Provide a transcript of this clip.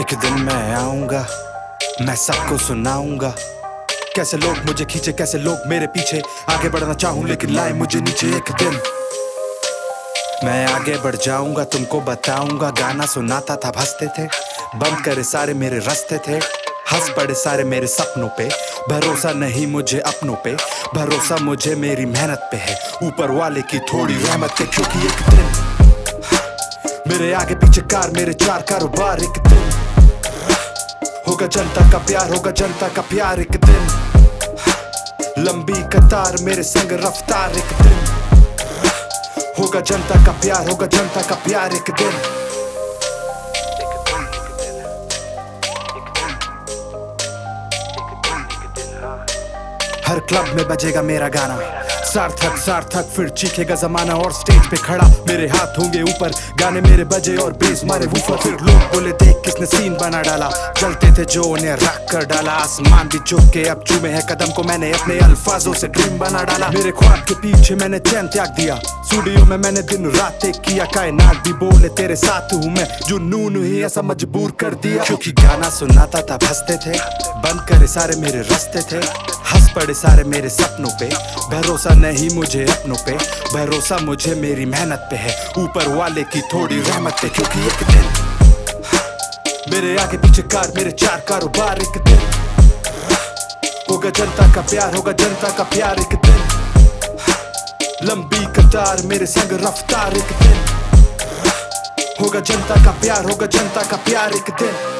एक दिन मैं आऊंगा, मैं सबको सुनाऊंगा कैसे लोग मुझे खींचे, कैसे लोग मेरे पीछे। आगे बढ़ना चाहूं लेकिन लाए मुझे नीचे। एक दिन मैं आगे बढ़ जाऊंगा, तुमको बताऊंगा। गाना सुनाता था हंसते थे, बंद करे सारे मेरे रास्ते थे। हंस पड़े सारे मेरे सपनों पे, भरोसा नहीं मुझे अपनों पे, भरोसा मुझे मेरी मेहनत पे है, ऊपर वाले की थोड़ी रहमत पे। क्योंकि एक दिन मेरे आगे पीछे कार, मेरे चार कारोबार। एक दिन होगा जनता का प्यार, होगा जनता का प्यार। एक दिन लंबी कतार, मेरे संग रफ्तार। एक दिन होगा जनता का प्यार, होगा जनता का प्यार। एक दिन हर क्लब में बजेगा मेरा गाना, सार्थक सार्थक फिर चीखेगा जमाना। और स्टेज पे खड़ा मेरे हाथ होंगे ऊपर, गाने मेरे बजे और बेस मारे वूफर। फिर लोग बोले देख किसने सीन बना डाला, चलते थे जो उन्हें रख कर डाला। आसमान भी झुक के अब चूमे है कदम को, मैंने अपने अल्फाजों से ड्रीम बना डाला। मेरे ख्वाब के पीछे मैंने चैन त्याग दिया, स्टूडियो में मैंने दिन रात एक किया। कायनात भी बोले तेरे साथ हूँ मैं, जुनून ही ऐसा मजबूर कर दिया। क्योंकि गाना सुनाता था हंसते थे, बंद करे सारे मेरे रास्ते थे। हंस पड़े सारे मेरे सपनों पे, भरोसा नहीं मुझे अपनों पे, भरोसा मुझे मेरी मेहनत पे है, ऊपर वाले की थोड़ी रहमत पे। क्योंकि एक दिन मेरे आगे पीछे कार, मेरे चार कारोबार। एक दिन होगा जनता का प्यार, होगा जनता का प्यार। एक दिन लंबी कतार, मेरे संग रफ्तार। एक दिन होगा जनता का प्यार, होगा जनता का प्यार। एक दिन